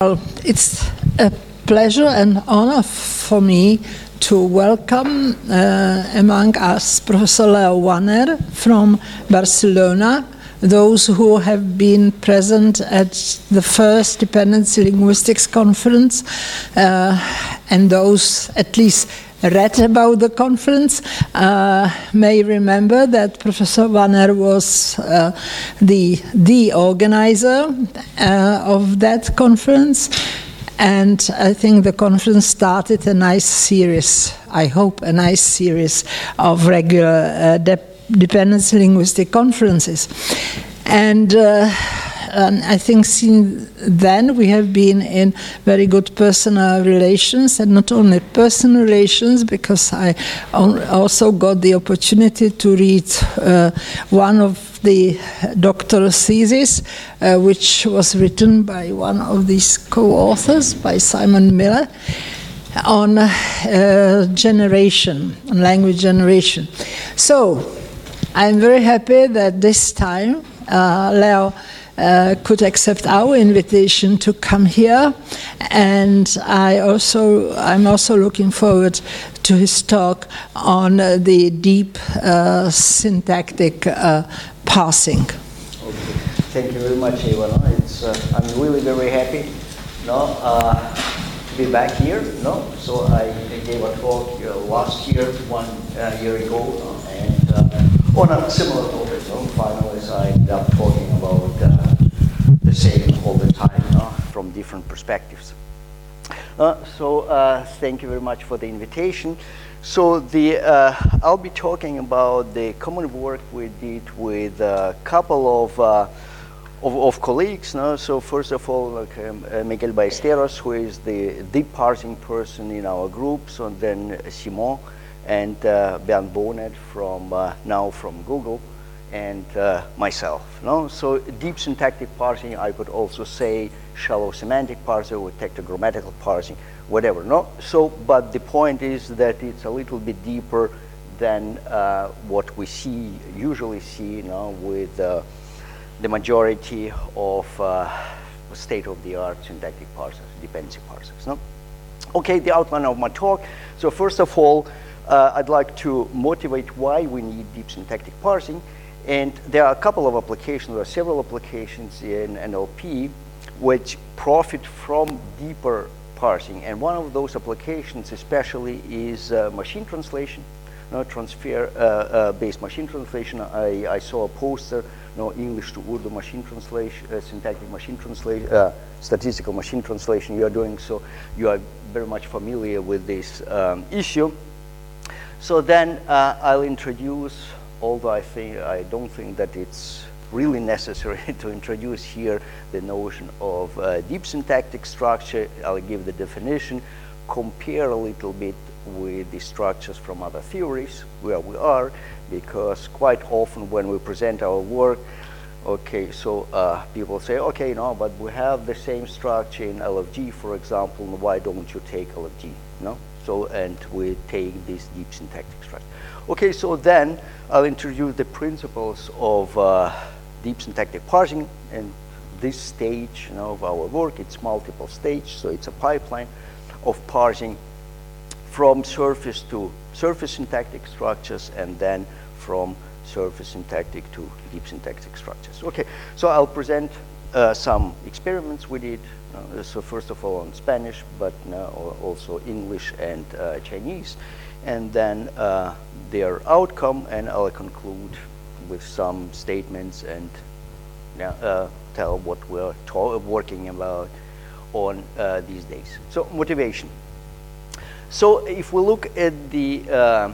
Well, it's a pleasure and honor for me to welcome among us Professor Leo Wanner from Barcelona, those who have been present at the first Dependency Linguistics Conference, and those at least read about the conference may remember that Professor Wanner was the organizer of that conference. And I think the conference started a nice series, I hope a nice series of regular dependency linguistic conferences. And I think since then we have been in very good personal relations, and not only personal relations, because I also got the opportunity to read one of the doctoral thesis, which was written by one of these co-authors, by Simon Miller, on generation, on language generation. So I'm very happy that this time Leo could accept our invitation to come here, and I'm also looking forward to his talk on the deep syntactic parsing. Okay. Thank you very much, Eva. I'm really very happy to be back here. So I gave a talk last year, 1 year ago, and on a similar topic. Finally, I ended up talking about the same all the time, from different perspectives. So thank you very much for the invitation. So I'll be talking about the common work we did with a couple of colleagues. So first of all, Miguel Ballesteros, who is the deep parsing person in our group, so then Simon and Bernd Bonet now from Google, and myself. So deep syntactic parsing, I could also say shallow semantic parsing or tectogrammatical parsing, whatever. So, but the point is that it's a little bit deeper than what we usually see with the majority of state-of-the-art syntactic parsers, dependency parsers. Okay, the outline of my talk. So first of all, I'd like to motivate why we need deep syntactic parsing. And there are a couple of applications, there are several applications in NLP which profit from deeper parsing. And one of those applications especially is machine translation, transfer-based machine translation. I saw a poster, English to Urdu machine translation, syntactic machine translation, statistical machine translation you are doing, so you are very much familiar with this issue. So then I'll introduce, although I don't think that it's really necessary to introduce here the notion of deep syntactic structure. I'll give the definition, compare a little bit with the structures from other theories where we are, because quite often when we present our work, okay, so people say, okay, no, but we have the same structure in LFG, for example, why don't you take LFG, So, and we take this deep syntactic structure. Okay, so then I'll introduce the principles of deep syntactic parsing, and this stage of our work, it's multiple stage, so it's a pipeline of parsing from surface to surface syntactic structures, and then from surface syntactic to deep syntactic structures. Okay, so I'll present some experiments we did. So first of all on Spanish, but also English and Chinese, and then their outcome, and I'll conclude with some statements and tell what we're working about on these days. So motivation. So if we look at the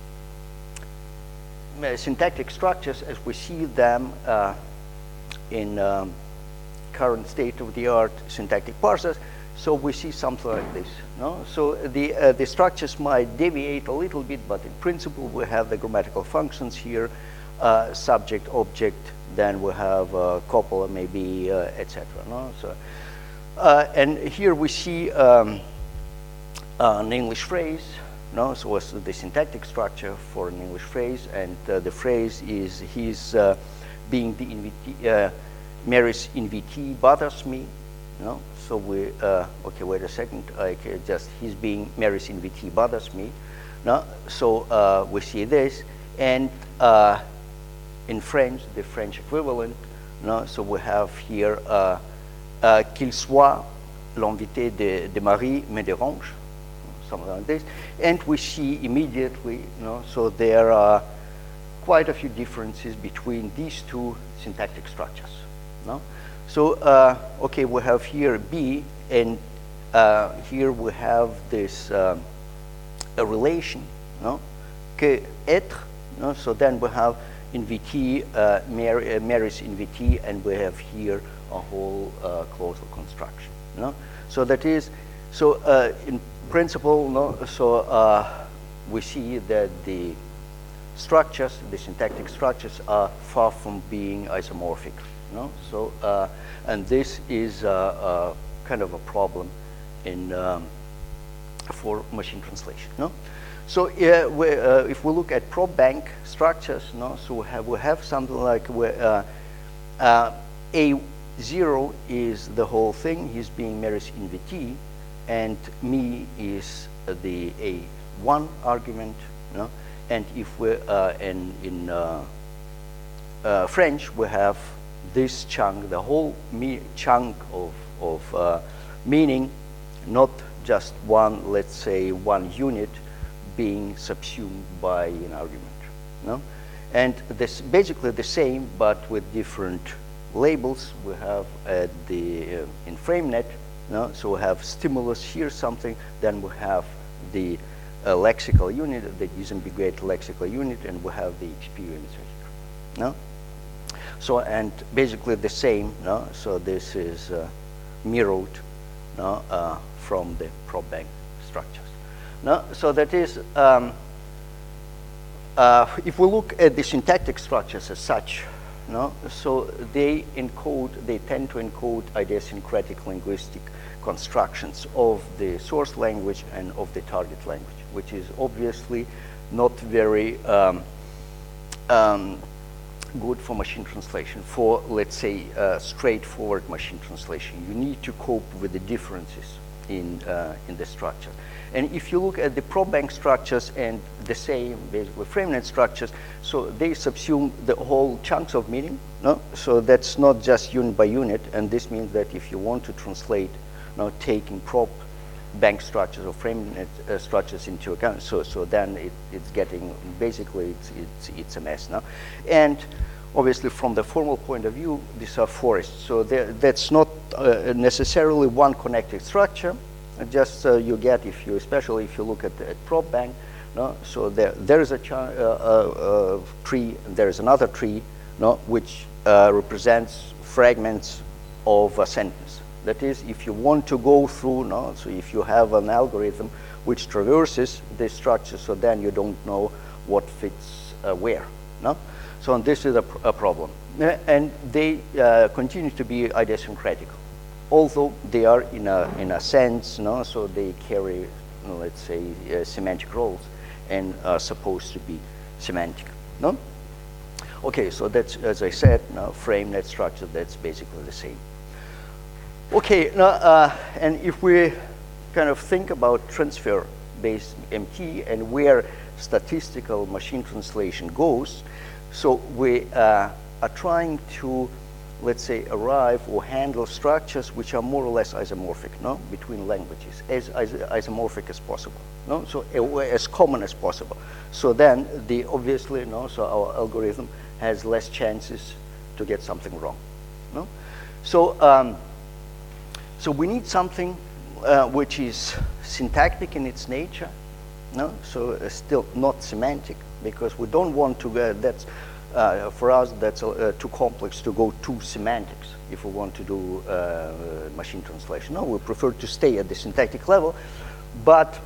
syntactic structures as we see them in current state-of-the-art syntactic parsers, so we see something like this. So the structures might deviate a little bit, but in principle we have the grammatical functions here, subject, object, then we have copula maybe, etc. So, and here we see an English phrase. So what's the syntactic structure for an English phrase, and the phrase is he's being the invitee. Mary's invitee bothers me. No? So we, okay, wait a second, his being Maris in VT bothers me. No? So we see this, and in French, the French equivalent, no? So we have here, qu'il soit l'invité de Marie me dérange, something like this, and we see immediately, no? So there are quite a few differences between these two syntactic structures. No? So, okay, we have here B, and here we have this a relation, no? Que être, no? So then we have in VT, Maris in VT, and we have here a whole clausal construction. No? So that is, so in principle, no? So we see that the structures, the syntactic structures, are far from being isomorphic. No? So, and this is kind of a problem in for machine translation. No? So if we look at prop bank structures, no? So we have something like where A0 is the whole thing. He's being Maris in VT, and me is the A1 argument. No? And if we in French, we have this chunk, the whole chunk of meaning, not just one, let's say, one unit being subsumed by an argument. No? And this basically the same, but with different labels. We have at the in FrameNet. No? So we have stimulus here, something. Then we have the lexical unit, the disambiguate lexical unit, and we have the experience here. No? So, and basically the same, no? So this is mirrored, no? From the prop bank structures. No? So that is, if we look at the syntactic structures as such, no? So they tend to encode idiosyncratic linguistic constructions of the source language and of the target language, which is obviously not very good for machine translation. For, let's say, straightforward machine translation, you need to cope with the differences in the structure. And if you look at the prop bank structures and the same, basically, FrameNet structures, so they subsume the whole chunks of meaning. No? So that's not just unit by unit, and this means that if you want to translate, now taking prop bank structures or FrameNet structures into account, so then it's getting, basically it's a mess now. And obviously from the formal point of view, these are forests, so that's not necessarily one connected structure. Just you get, especially if you look at prop bank, no? So there is a tree, and there is another tree, no? Which represents fragments of a sentence. That is, if you want to go through, no? So if you have an algorithm which traverses this structure, so then you don't know what fits where. No? So this is a problem. And they continue to be idiosyncratic, although they are in a sense, no? So they carry, let's say, semantic roles and are supposed to be semantic. No? Okay, so that's, as I said, now FrameNet structure, that's basically the same. Okay, now, and if we kind of think about transfer-based MT and where statistical machine translation goes, so we are trying to, let's say, arrive or handle structures which are more or less isomorphic, no, between languages, as isomorphic as possible, no, so as common as possible. So then, obviously, no, so our algorithm has less chances to get something wrong, no. So. So we need something which is syntactic in its nature, no? So still not semantic, because we don't want to go, that's, for us, that's too complex to go to semantics if we want to do machine translation. No, we prefer to stay at the syntactic level, but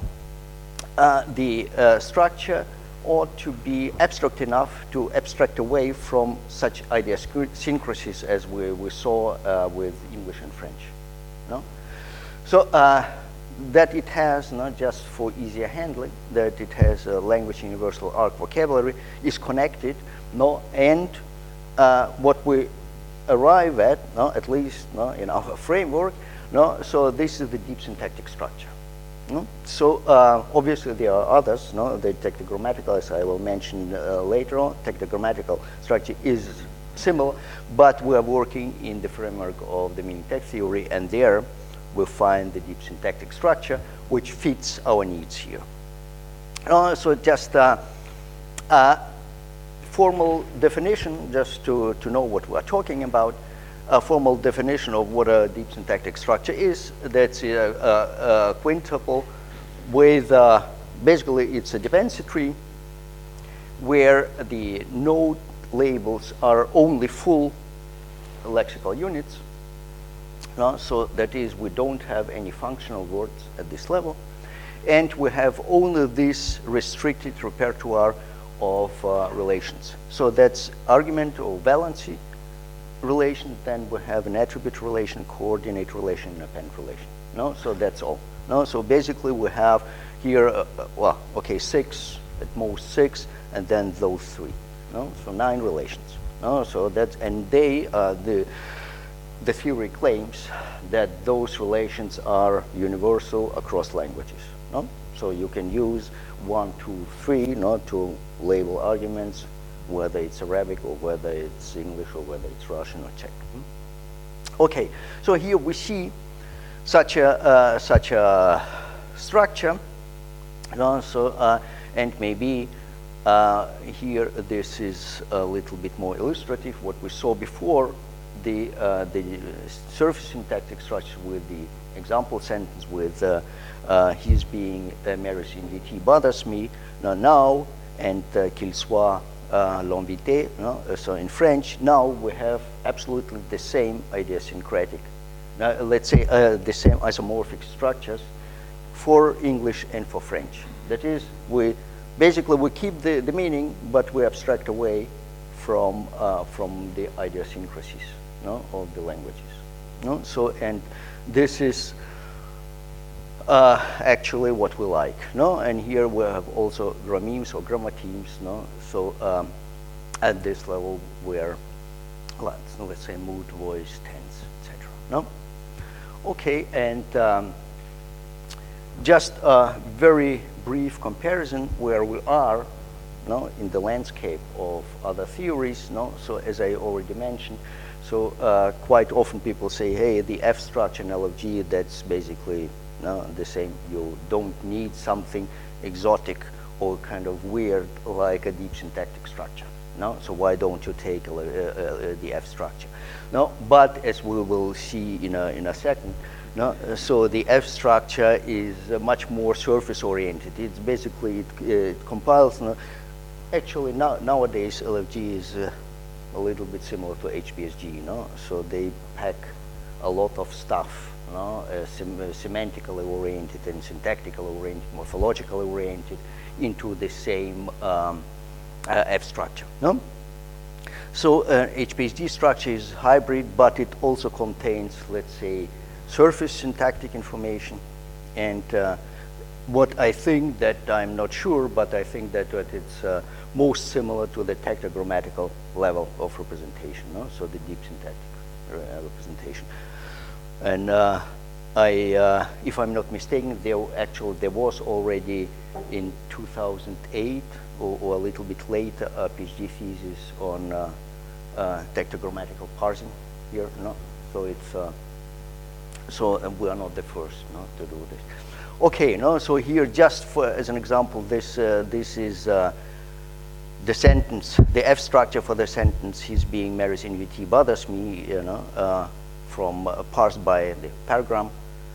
the structure ought to be abstract enough to abstract away from such idiosyncrasies as we saw with English and French. No? So that it has, not just for easier handling, that it has a language universal arc vocabulary, is connected, no? And what we arrive at, no, at least no, in our framework, No? So this is the deep syntactic structure. No? So obviously there are others. No? The tectogrammatical, as I will mention later on, tectogrammatical structure is similar, but we are working in the framework of the meaning text theory, and there we find the deep syntactic structure which fits our needs here. So just a formal definition, just to know what we're talking about. A formal definition of what a deep syntactic structure is. That's a quintuple with, basically it's a dependency tree where the node labels are only full lexical units. So that is, we don't have any functional words at this level. And we have only this restricted repertoire of relations. So that's argument or valency relation, then we have an attribute relation, coordinate relation, and append relation. No, so that's all. No, so basically we have here, well, okay, 6, at most 6, and then those 3. No, so 9 relations. No, so that's, and they, the theory claims that those relations are universal across languages. No, so you can use 1, 2, 3, no, to label arguments, whether it's Arabic or whether it's English or whether it's Russian or Czech. Okay, so here we see such a structure. So and maybe here this is a little bit more illustrative. What we saw before, the surface syntactic structure with the example sentence with his being married in VT bothers me. Now and qu'il soit l'invité, no? So in French, now we have absolutely the same idiosyncratic, let's say the same isomorphic structures for English and for French. That is, we basically we keep the meaning, but we abstract away from the idiosyncrasies, no, of the languages. No? So, and this is actually what we like. No? And here we have also grammemes or grammatemes. No? So at this level where, let's say mood, voice, tense, etc. No? Okay, and just a very brief comparison where we are, no, in the landscape of other theories. No? So as I already mentioned, so quite often people say, hey, the F structure in LFG, that's basically the same. You don't need something exotic or kind of weird like a deep syntactic structure. No? So why don't you take the F structure? No, but as we will see in a second, no, so the F structure is much more surface oriented. It's basically, it compiles, no, actually nowadays LFG is a little bit similar to HPSG, no? So they pack a lot of stuff, no? Semantically oriented and syntactically oriented, morphologically oriented into the same F structure, no? So HPSG structure is hybrid, but it also contains, let's say, surface syntactic information. And what I think that I'm not sure, but I think that it's most similar to the tectogrammatical level of representation, no? So the deep syntactic representation. And if I'm not mistaken, there was already in 2008 or a little bit later a PhD thesis on tectogrammatical parsing here, no? So it's so we are not the first, no, to do this. Okay, no. So here, just for as an example, this is the sentence, the F structure for the sentence. His being married in VT bothers me, you know, from parsed by the paragram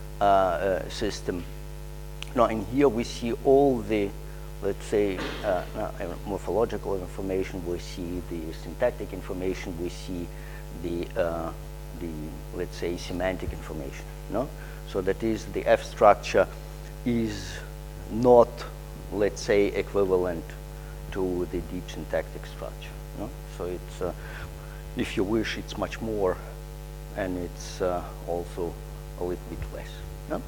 system. Now, in here we see all the, let's say, morphological information. We see the syntactic information. We see the let's say semantic information. No, so that is the F structure is not, let's say, equivalent to the deep syntactic structure. No, so it's if you wish, it's much more, and it's also a little bit less. No?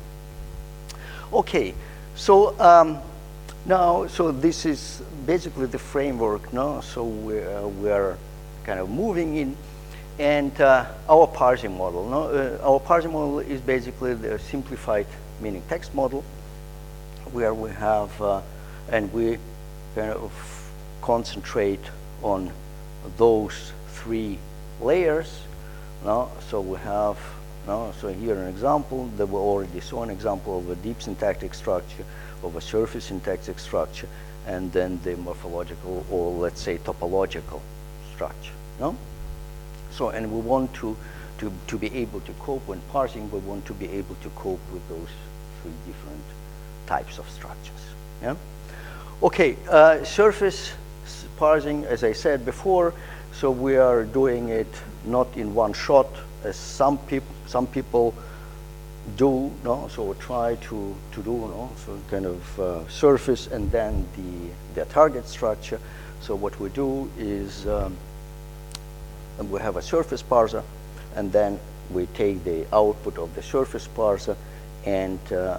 Okay, so now, so this is basically the framework. No, so we're kind of moving in. And our parsing model. No? Our parsing model is basically the simplified meaning text model, where we have, and we kind of concentrate on those three layers. No? So we have, no? So here an example that we already saw, an example of a deep syntactic structure, of a surface syntactic structure, and then the morphological, or let's say topological structure. No? So, and we want to be able to cope when parsing, we want to be able to cope with those three different types of structures. Yeah? Okay, surface parsing, as I said before, so we are doing it not in one shot, as some people do, no? So we try to do, no? So kind of surface and then the target structure. So what we do is we have a surface parser, and then we take the output of the surface parser and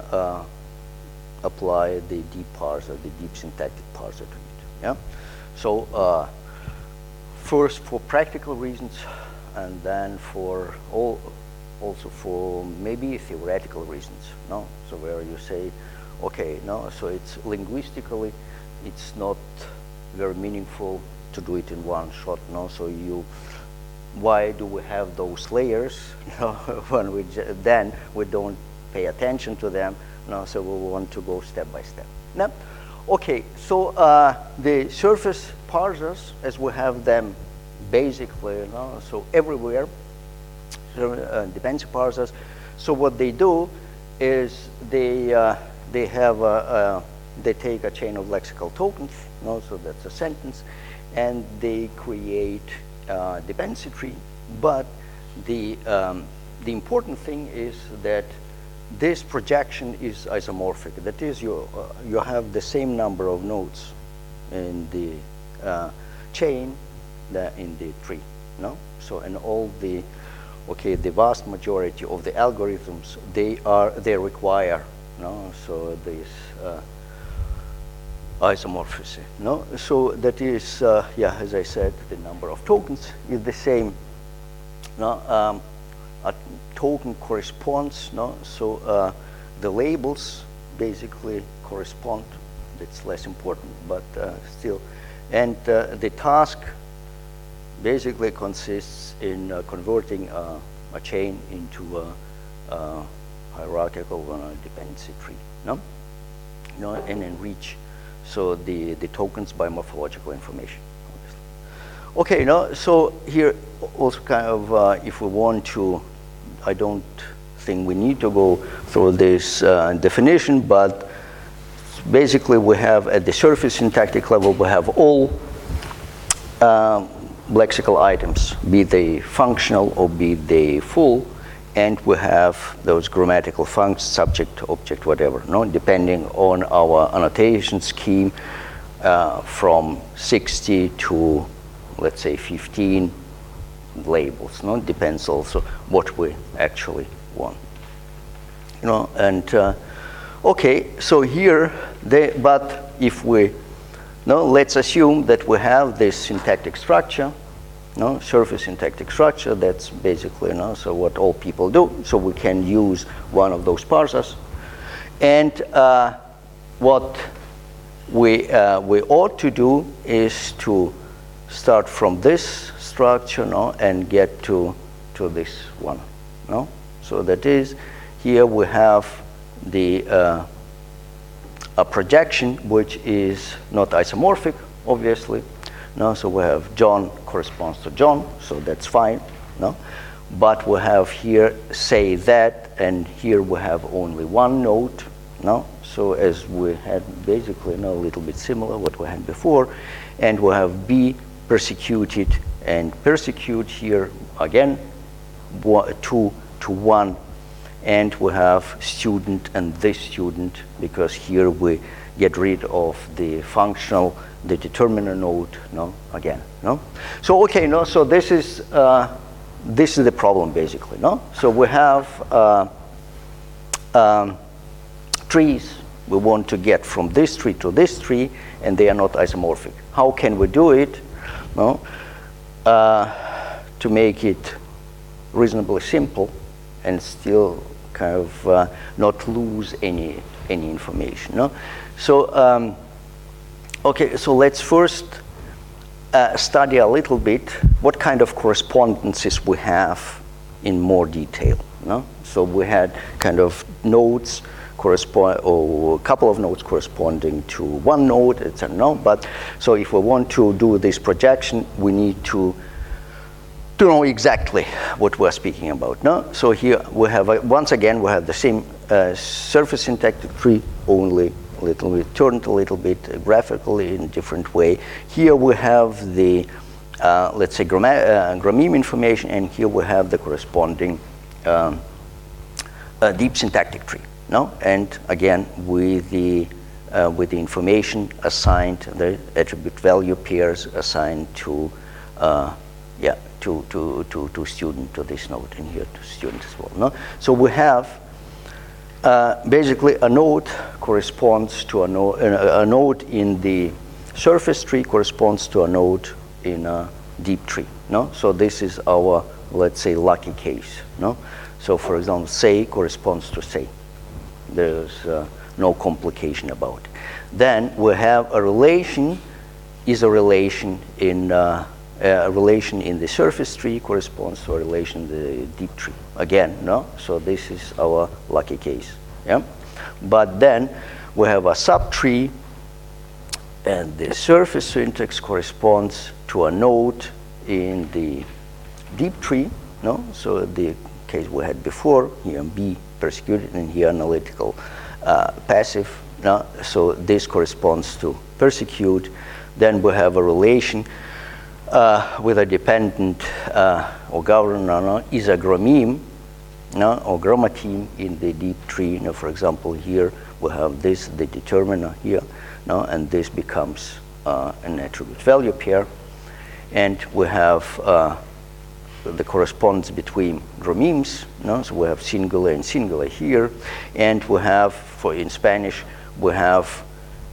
apply the deep parser, the deep syntactic parser to it. Yeah. So first for practical reasons, and then for also for maybe theoretical reasons. No. So where you say, okay, no. So it's linguistically, it's not very meaningful to do it in one shot. No. So why do we have those layers? You know, when then we don't pay attention to them. No, so we want to go step by step. No? Okay, so the surface parsers, as we have them basically, you know, so everywhere, dependency parsers. So what they do is they take a chain of lexical tokens, you know, so that's a sentence, and they create dependency tree. But the important thing is that this projection is isomorphic. That is, you have the same number of nodes in the chain that in the tree. No, so and all the vast majority of the algorithms they require. No, so this isomorphism. No, so that is yeah, as I said, the number of tokens is the same. No, a token corresponds. No, so the labels basically correspond. That's less important, but still, and the task basically consists in converting a chain into a hierarchical dependency tree. No, no, and enrich so the tokens by morphological information. Obviously. Okay, no, so here also kind of if we want to, I don't think we need to go through this definition, but basically we have at the surface syntactic level we have all lexical items, be they functional or be they full, and we have those grammatical functions, subject, object, whatever, no, depending on our annotation scheme from 60 to, let's say, 15 labels. No, depends also what we actually want. You know, and okay, so here, but if we, no, let's assume that we have this syntactic structure, no, surface syntactic structure. That's basically, you know, so what all people do. So we can use one of those parsers, and what we ought to do is to start from this structure, no, and get to this one, no. So that is, here we have the a projection which is not isomorphic, obviously. No, so we have John corresponds to John, so that's fine. No, but we have here say that, and here we have only one node. No, so as we had basically, no, a little bit similar what we had before, and we have B persecuted and persecute here again 2 to 1, and we have student and this student, because here we get rid of the functional, the determiner node, no, again, no. So okay, no, so this is the problem basically, no. So we have trees. We want to get from this tree to this tree, and they are not isomorphic. How can we do it? No, to make it reasonably simple and still kind of not lose any information. No? So, okay, so let's first study a little bit what kind of correspondences we have in more detail. No? So we had kind of nodes correspond, or a couple of nodes corresponding to one node, etc. No? But so if we want to do this projection, we need to know exactly what we're speaking about. No? So here we have, once again, we have the same surface syntactic tree, only a little bit turned a little bit graphically in a different way. Here we have the, let's say, grammeme information, and here we have the corresponding deep syntactic tree. No? And again, with the information assigned, the attribute value pairs assigned to to student, to this node, and here to student as well. No? So we have basically a node corresponds to a node in the surface tree corresponds to a node in a deep tree. No? So this is our, let's say, lucky case. No? So for example, say corresponds to say. There's no complication about it. Then we have a relation, is a relation in the surface tree corresponds to a relation in the deep tree. Again, no? So this is our lucky case. Yeah? But then we have a subtree, and the surface syntax corresponds to a node in the deep tree. No? So the case we had before, here B persecuted, and here analytical passive. No? So this corresponds to persecute. Then we have a relation with a dependent or governor, no? Is a grammeme, no? Or grammateme in the deep tree. You know, for example, here we have this, the determiner here, no? And this becomes an attribute value pair. And we have the correspondence between grammemes, no? So we have singular and singular here. And we have, in Spanish, we have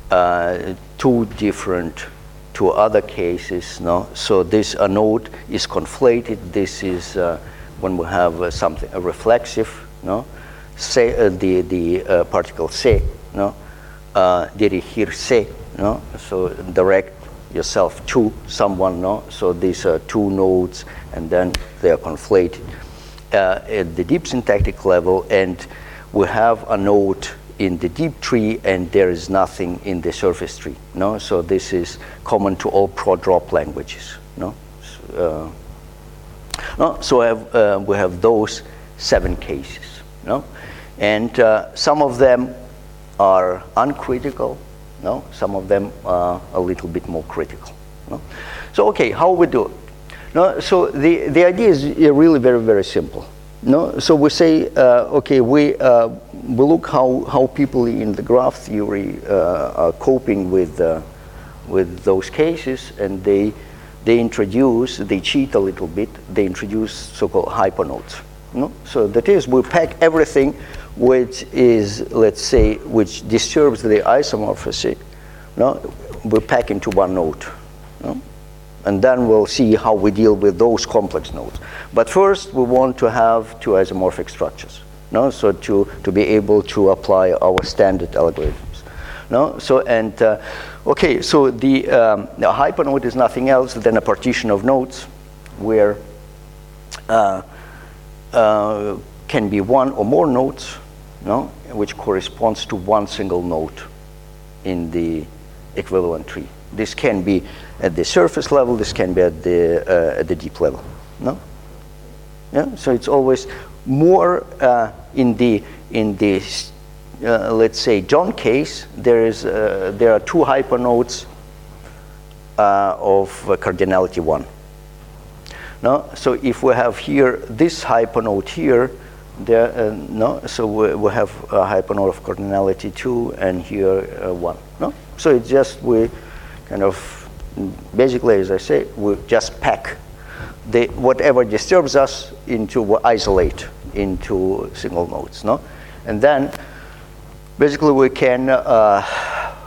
two other cases. No? So this node is conflated. This is when we have a reflexive. No? Say the particle se. No? Dirigirse. No? So direct yourself to someone. No? So these are two nodes, and then they are conflated at the deep syntactic level. And we have a node in the deep tree, and there is nothing in the surface tree. No, so this is common to all pro-drop languages. No, so we have those 7 cases. No, and some of them are uncritical. No, some of them are a little bit more critical. No, so okay, how we do it? No, so the idea is really very, very simple. No, so we say, okay, we look how people in the graph theory are coping with those cases, and they cheat a little bit. They introduce so-called hypernodes. No, so that is, we pack everything which is, let's say, which disturbs the isomorphism. No, we pack into one node. No? And then we'll see how we deal with those complex nodes. But first, we want to have 2 isomorphic structures. No? So to be able to apply our standard algorithms. No? So and okay, so the hypernode is nothing else than a partition of nodes where can be one or more nodes, no? Which corresponds to one single node in the equivalent tree. This can be at the surface level. This can be at the deep level. No, yeah. So it's always more in the let's say John case. There are 2 hypernodes of cardinality 1. No, so if we have here this hypernode here, there no, so we have a hypernode of cardinality 2, and here 1. No, so it's just we kind of basically, as I say, we just pack whatever disturbs us isolate into single nodes. No, and then basically we can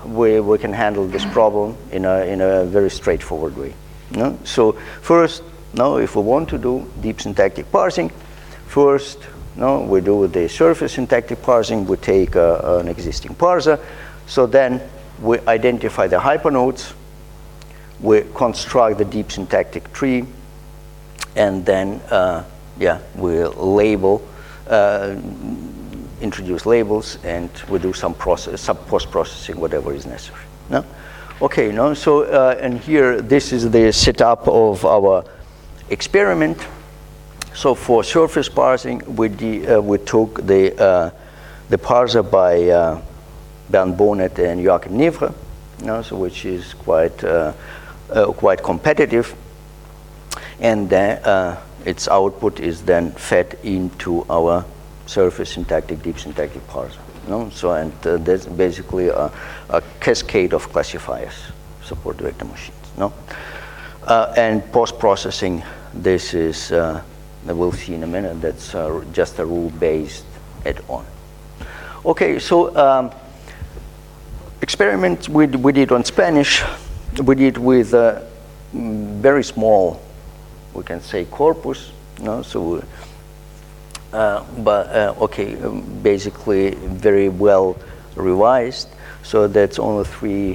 handle this problem in a very straightforward way. No, so first Now, if we want to do deep syntactic parsing, first, we do the surface syntactic parsing. We take an existing parser. So then we identify the hypernodes. We construct the deep syntactic tree. And then, we label, introduce labels, and we do some post-processing, whatever is necessary. No? Okay, so and here, this is the setup of our experiment. So for surface parsing, we took the parser by Bernd Bonnet and Joachim Nivre, so which is quite competitive, and then its output is then fed into our surface syntactic, deep syntactic parser. So and there's basically a cascade of classifiers support vector machines. And post-processing, this is we'll see in a minute. That's just a rule-based add-on. Okay, so experiment we did on Spanish. We did with a very small, we can say, corpus. So. Basically very well revised. So that's only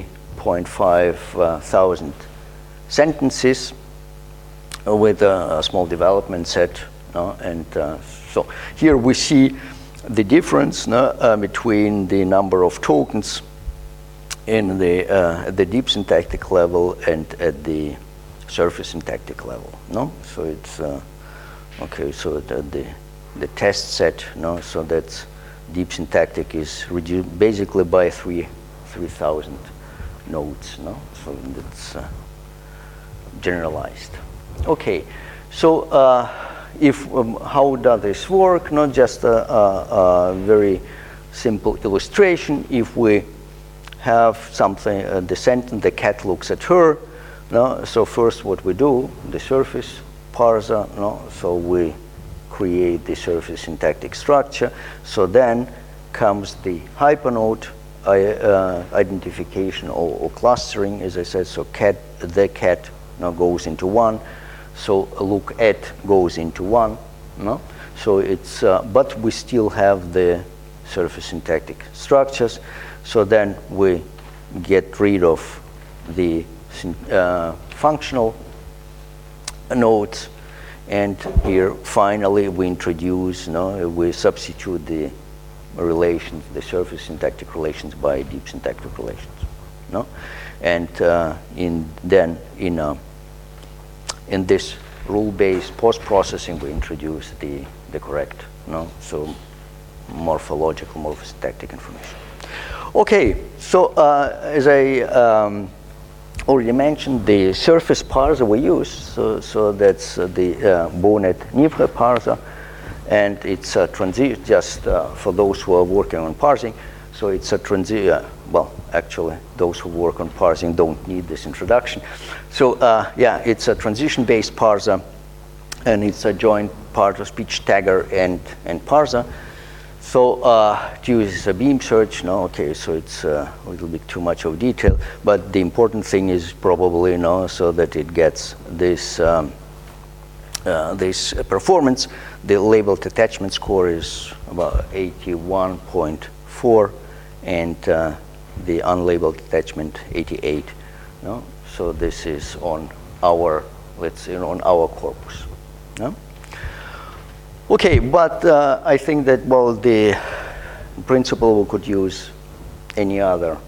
3.5 thousand sentences with a small development set. And so here we see the difference between the number of tokens in the deep syntactic level and at the surface syntactic level. So it's okay. So the test set, so that's deep syntactic is reduced basically by 3,000 nodes, so that's generalized. Okay, so how does this work? Not just a very simple illustration. If we have something, the sentence, the cat looks at her, so first what we do, the surface parser, so we create the surface syntactic structure. So then comes the hypernode identification or clustering, as I said. So the cat goes into one. So look at goes into one. So it's but we still have the surface syntactic structures. So then we get rid of the functional nodes. And here, finally, we introduce, we substitute the relations, the surface syntactic relations by deep syntactic relations, And in this rule-based post-processing, we introduce the correct, so morphological, morphosyntactic information. Okay, so as I already mentioned, the surface parser we use, so that's the Bonnet-Nivre parser, and it's a transition, just for those who are working on parsing, so it's a transition, well, actually, those who work on parsing don't need this introduction. So, it's a transition-based parser, and it's a joint part of speech tagger and parser. So it uses a beam search. Okay, so it's a little bit too much of detail, but the important thing is probably so that it gets this this performance. The labeled attachment score is about 81.4, and the unlabeled attachment 88. So this is on our, let's say, on our corpus. Okay, but I think that, well, the principle we could use any other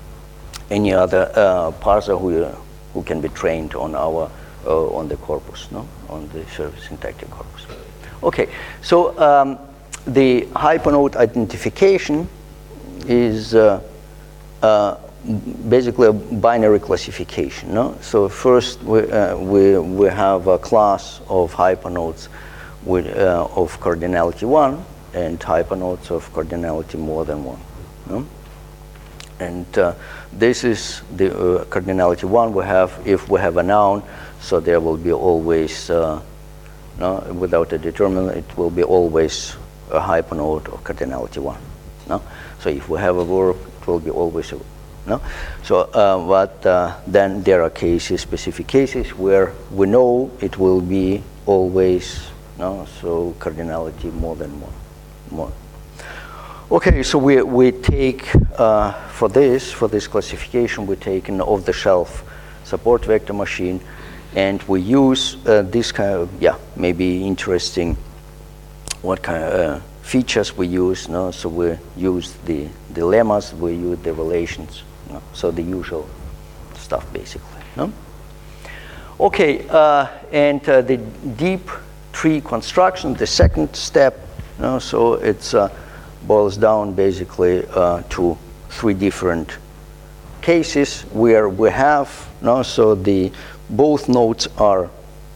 parser who can be trained on our on the corpus, on the surface syntactic corpus. Okay, so the hypernode identification is basically a binary classification. So first we have a class of hypernodes with of cardinality 1 and hypernodes of cardinality more than 1. And this is the cardinality 1 we have if we have a noun, so there will be always without a determinant, it will be always a hypernode of cardinality 1. So if we have a verb, it will be always a No? So, but then there are cases, specific cases, where we know it will be always, no? So cardinality more than one. Okay, so we take, for this classification, we take an off-the-shelf support vector machine, and we use this kind of, maybe interesting, what kind of features we use. No? So we use the lemmas, we use the relations. No? So the usual stuff, basically. No? Okay, and the deep tree construction, the second step. No? So it's boils down basically to 3 different cases where we have, no? So both nodes are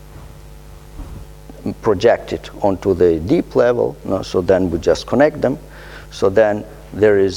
projected onto the deep level, no? So then we just connect them. So then there is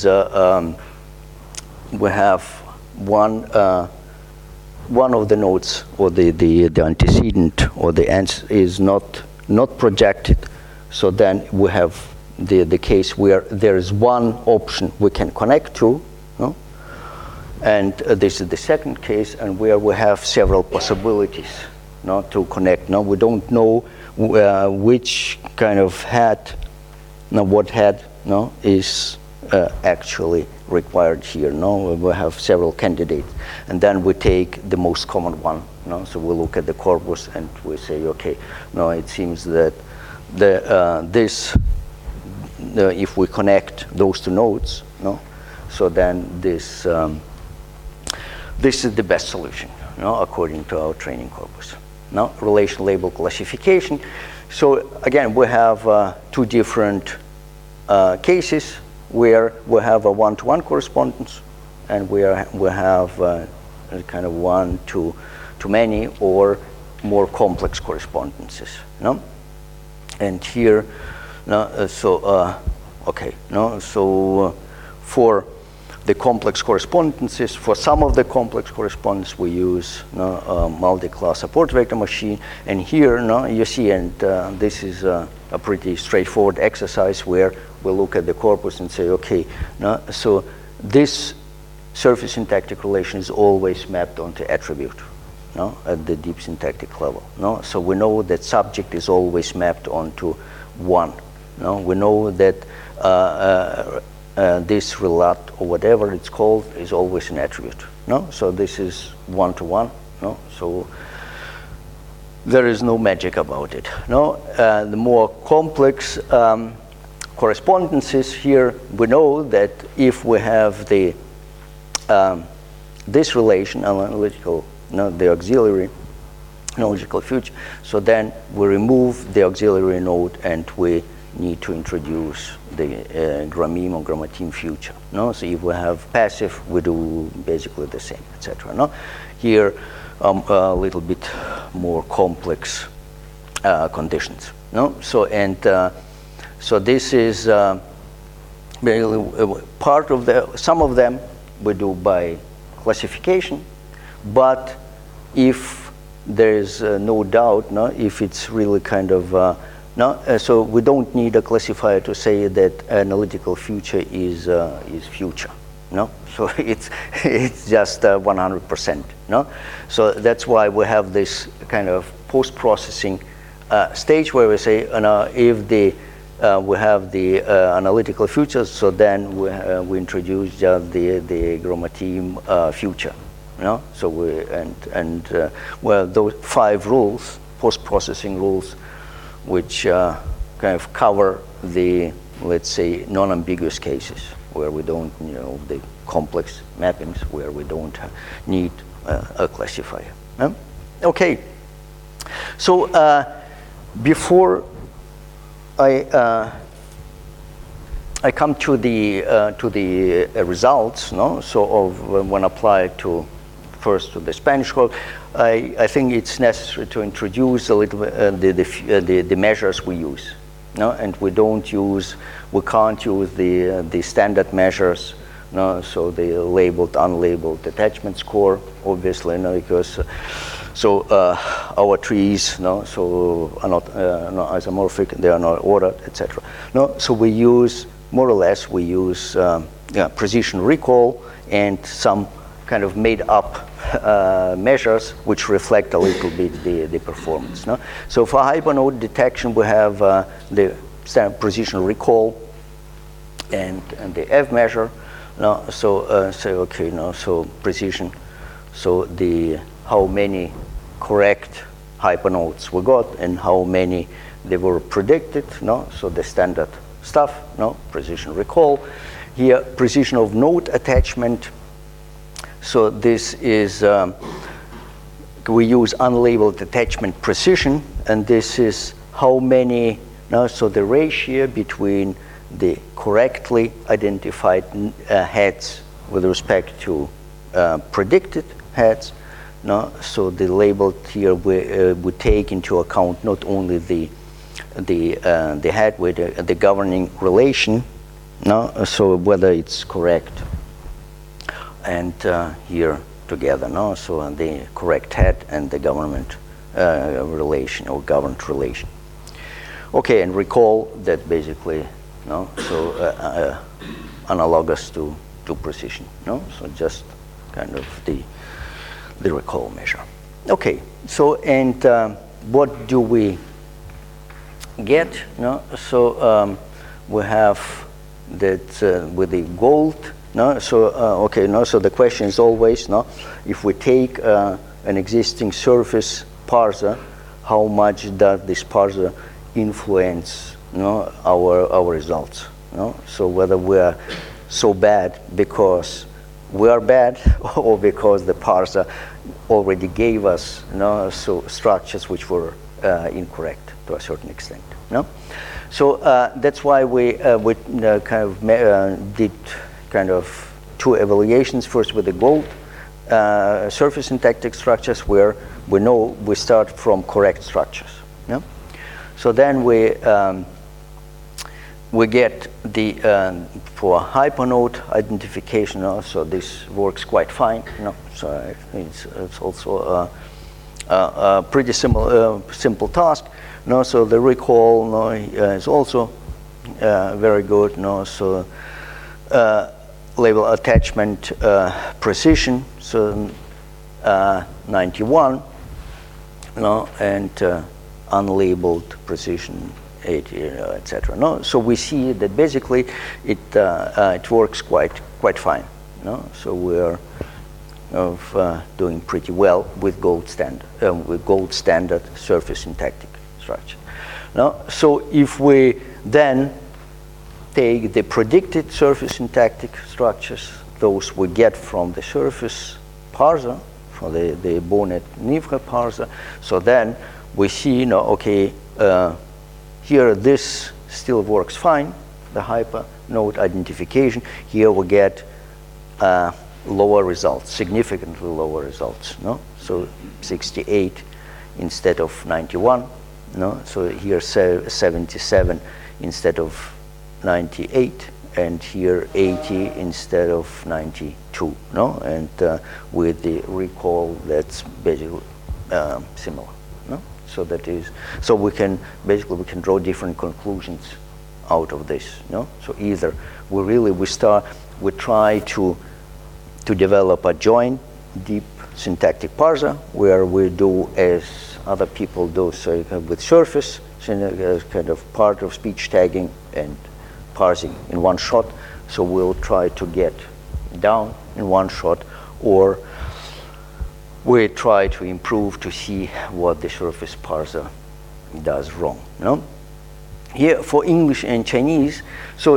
we have one of the nodes, or the antecedent, or the ends is not projected. So then we have the case where there is one option we can connect to, no? And this is the second case, and where we have several possibilities, no, to connect. No, we don't know which kind of head, no, what head, no, is actually required here. No, we have several candidates, and then we take the most common one. No, so we look at the corpus and we say, okay, no, it seems that if we connect those 2 nodes, no, so then this is the best solution, no, according to our training corpus. Now, relation label classification. So again, we have 2 different cases where we have a one-to-one correspondence, and we have a kind of one-to-many or more complex correspondences. No, and here, no, okay, no, so for the complex correspondences, for some of the complex correspondences, we use multi-class support vector machine. And here, no, you see, and this is a pretty straightforward exercise where we look at the corpus and say, okay, no, so this surface syntactic relation is always mapped onto attribute, no, at the deep syntactic level. No, so we know that subject is always mapped onto 1. No, we know that this relat, or whatever it's called, is always an attribute. No, so this is 1-to-1. No, so there is no magic about it. No, the more complex correspondences here, we know that if we have the this relation, analytical, no, the auxiliary analogical future, so then we remove the auxiliary node and we need to introduce the grammeme or grammateem future. No, so if we have passive, we do basically the same, etc. No, here a little bit more complex conditions. No, so and so this is part of some of them we do by classification, but if there is no doubt, no, if it's really kind of so we don't need a classifier to say that analytical future is future. No, so it's just 100%. No, so that's why we have this kind of post-processing stage where we say, if we have the analytical futures, so then we introduce just the grammateem future. No, so we well, those 5 rules, post-processing rules, which kind of cover the, let's say, non-ambiguous cases where we don't, the complex mappings where we don't need a classifier. Okay, so before I come to the results, no, so of when applied to first to the Spanish code, I think it's necessary to introduce a little bit the measures we use. No, and we can't use the standard measures. No, so the labeled, unlabeled attachment score, obviously, no, because our trees, no, so are not isomorphic, they are not ordered, etc. No, so we use more or less precision recall, and some kind of made up measures which reflect a little bit the performance. No? So for hypernode detection, we have the standard precision recall and the F measure. No? So say okay, no, so precision. So the how many correct hypernodes we got and how many they were predicted. No? So the standard stuff. No? Precision recall. Here, precision of node attachment. So this is, we use unlabeled attachment precision, and this is how many, no, so the ratio between the correctly identified heads with respect to predicted heads. No? So the labeled here, we take into account not only the head with the governing relation, no? So whether it's correct, and here together, no? So the correct head and the government relation or governed relation. Okay, and recall that basically, no? So analogous to precision, no? So just kind of the recall measure. Okay, so and what do we get? No? So we have that with the gold. No, so okay, no. So the question is always, no, if we take an existing surface parser, how much does this parser influence, no, our results? No, so whether we are so bad because we are bad, or because the parser already gave us, no, so structures which were incorrect to a certain extent. No, so that's why we kind of did kind of two evaluations. First with the gold surface syntactic structures, where we know we start from correct structures. Yeah? So then we get the for hypernode identification. So this works quite fine. So it's also a pretty simple task. So the recall is also very good. So label attachment precision, so 91, and unlabeled precision 80, etc. No, so we see that basically it works quite fine. No, so we are doing pretty well with gold standard surface syntactic structure. No, so if we then take the predicted surface syntactic structures, those we get from the surface parser, from the Bonnet-Nivre parser. So then we see, okay, here this still works fine, the hypernode identification. Here we get lower results, significantly lower results. No, so 68 instead of 91. No, so here 77 instead of 98, and here 80 instead of 92. No, and with the recall, that's basically similar. No, so that is, so we can draw different conclusions out of this. No, so either we try to develop a joint deep syntactic parser, where we do as other people do, so with surface, kind of part of speech tagging and parsing in one shot. So we'll try to get down in one shot, or we try to improve to see what the surface parser does wrong. No? Here for English and Chinese, so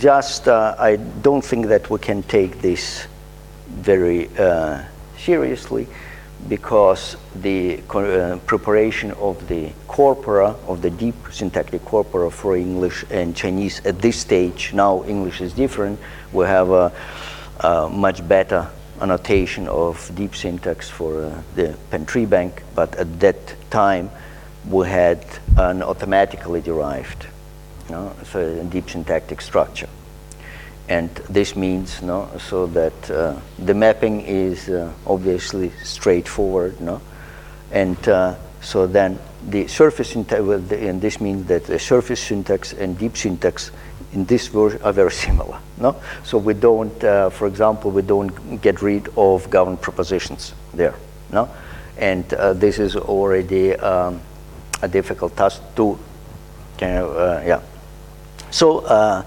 I don't think that we can take this very seriously, because the preparation of the corpora, of the deep syntactic corpora for English and Chinese at this stage, now English is different, we have a much better annotation of deep syntax for the Penn-Treebank, but at that time we had an automatically derived so a deep syntactic structure. And this means so that the mapping is obviously straightforward, and so then the surface syntax, and this means that the surface syntax and deep syntax in this version are very similar. No, so we don't, for example, we don't get rid of governed prepositions there. No, and this is already a difficult task to kind of yeah. So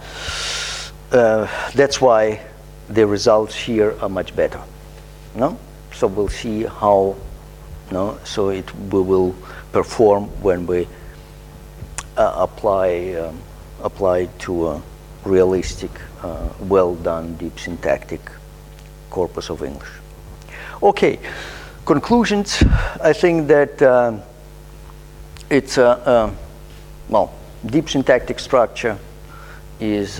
that's why the results here are much better. No, so we'll see how. No, so we will perform when we apply to a realistic, well done, deep syntactic corpus of English. Okay, conclusions. I think that it's well, deep syntactic structure is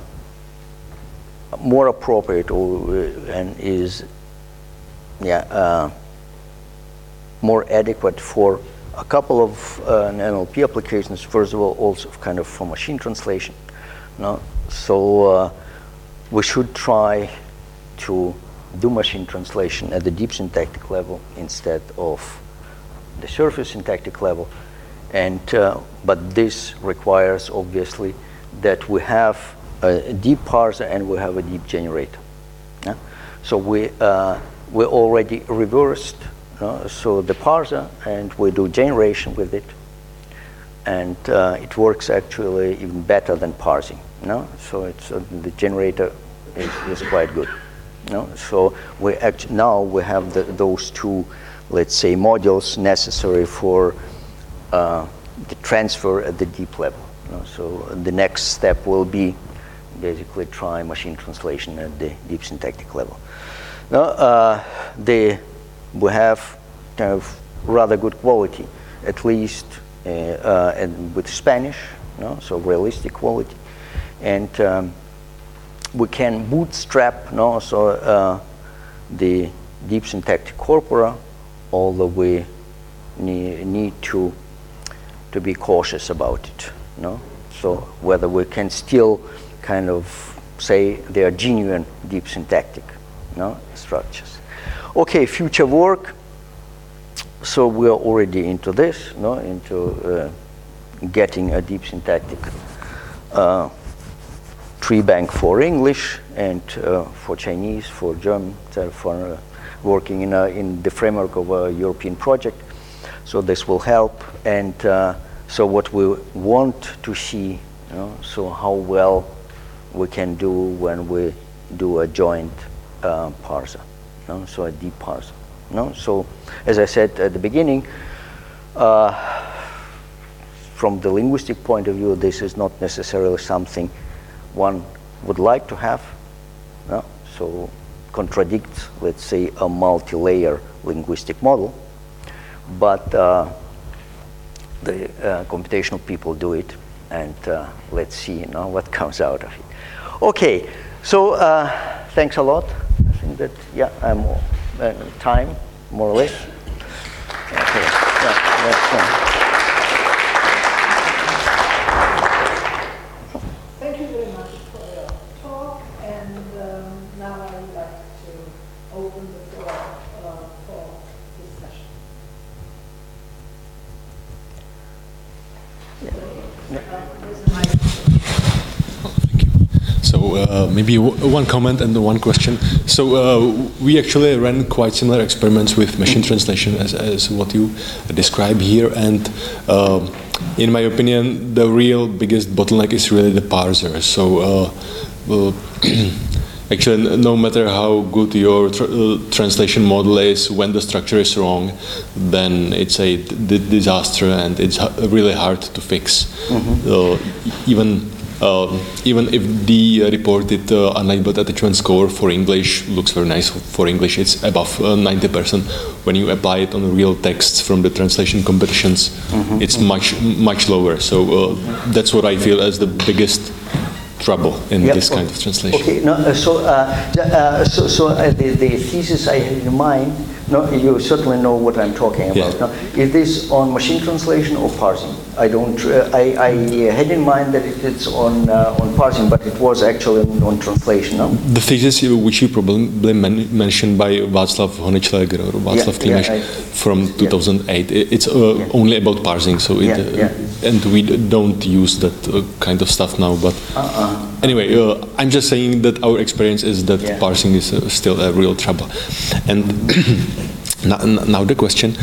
more appropriate and is more adequate for a couple of NLP applications. First of all, also kind of for machine translation. No? So we should try to do machine translation at the deep syntactic level instead of the surface syntactic level. And but this requires obviously that we have a deep parser and we have a deep generator. Yeah? So we already reversed. So the parser, and we do generation with it, and it works actually even better than parsing. No, so it's the generator is quite good. No, so we now we have those two, let's say, modules necessary for the transfer at the deep level. No? So the next step will be basically try machine translation at the deep syntactic level. Now we have kind of rather good quality, at least and with Spanish, no? So realistic quality, and we can bootstrap, no? So the deep syntactic corpora, although we need to be cautious about it, no? So whether we can still kind of say they are genuine deep syntactic, no, structures. Okay, future work. So we are already into this, no, into getting a deep syntactic tree bank for English and for Chinese, for German, for working in the framework of a European project. So this will help. And so what we want to see, you know, so how well we can do when we do a joint parser, no? So a deep parser. No? So as I said at the beginning, from the linguistic point of view, this is not necessarily something one would like to have. No? So contradicts, let's say, a multi-layer linguistic model. But the computational people do it, and let's see, you know, what comes out of it. Okay, so thanks a lot. I think that, yeah, I'm time, more or less. Okay. Thank you very much for your talk, and now I would like to open the floor for discussion. So maybe one comment and one question. So we actually ran quite similar experiments with machine translation as what you describe here, and in my opinion, the real biggest bottleneck is really the parser. So actually, no matter how good your translation model is, when the structure is wrong, then it's a disaster, and it's really hard to fix. Even if the reported unlabeled attachment score for English looks very nice for English, it's above 90%. When you apply it on real texts from the translation competitions, it's much lower. So that's what I feel as the biggest trouble in this kind of translation. Okay, no, the thesis I had in mind No, you certainly know what I'm talking about. Yeah. No, is this on machine translation or parsing? I don't. I had in mind that it's on parsing, but it was actually on translation. No. The thesis which you probably mentioned by Václav Honečleger or Václav Klimeš from 2008, it's only about parsing. So and we don't use that kind of stuff now. But anyway, I'm just saying that our experience is that parsing is still a real trouble. And now the question.